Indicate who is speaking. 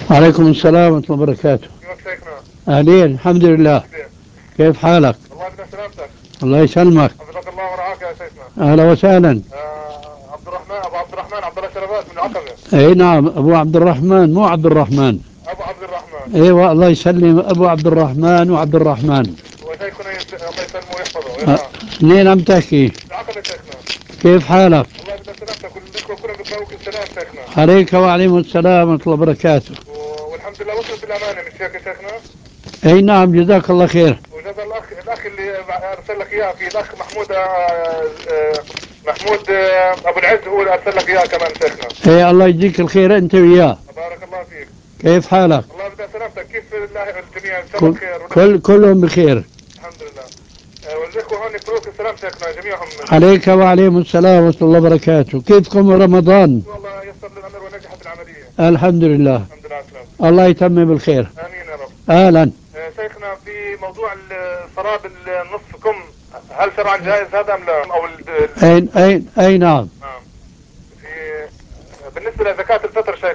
Speaker 1: وعليكم السلام ورحمة الله وبركاته.
Speaker 2: كيفك شيخنا؟
Speaker 1: أهلين، الحمد لله.
Speaker 2: كيف؟
Speaker 1: كيف حالك؟
Speaker 2: الله يبارك سلامتك.
Speaker 1: الله يسلمك.
Speaker 2: حفظك الله ورعاك يا شيخنا.
Speaker 1: أهلا وسهلا.
Speaker 2: عبد الرحمن ابو عبد الرحمن عبد الله شربات من العقبه.
Speaker 1: أي نعم، أبو عبد الرحمن مو عبد الرحمن.
Speaker 2: ابو عبد الرحمن.
Speaker 1: أيوة، الله يسلم أبو عبد الرحمن وعبد الرحمن.
Speaker 2: وشيخنا الله يسلمه ويحفظه
Speaker 1: أه،
Speaker 2: ويرعاه.
Speaker 1: منين عم تحكي؟
Speaker 2: العقبه شيخنا.
Speaker 1: كيف حالك؟
Speaker 2: الله يبارك سلامتك كلنا بتبارك السلام شيخنا.
Speaker 1: عليك وعليكم السلام ورحمة الله وبركاته.
Speaker 2: والحمد لله وصلت بالامانه مش هيك يا شيخنا؟
Speaker 1: أي نعم، جزاك الله خير.
Speaker 2: وجزا الاخ اللي ارسل لك اياه في الاخ محمود محمود ابو العز هو اللي ارسل لك اياه كمان شيخنا.
Speaker 1: أي الله يجزيك الخير أنت وياه.
Speaker 2: بارك الله فيك.
Speaker 1: كيف حالك؟
Speaker 2: الله يبارك سلامتك. كيف الله الجميع ان شاء الله بخير
Speaker 1: كلهم بخير.
Speaker 2: الحمد لله. والإخوة هون يقولوك السلام شيخنا جميعهم.
Speaker 1: عليك وعليهم السلام ورحمة الله وبركاته. كيفكم رمضان؟
Speaker 2: والله يسر لي الأمر ونجحت العملية.
Speaker 1: الحمد لله.
Speaker 2: الحمد لله على السلامة.
Speaker 1: الله يتمم بالخير.
Speaker 2: آمين يا رب.
Speaker 1: أهلا.
Speaker 2: شيخنا في موضوع السراب النصف كم، هل شرعا جائز هذا أم لا؟ أو
Speaker 1: أي نعم.
Speaker 2: نعم. في بالنسبة لزكاة الفطر شيخنا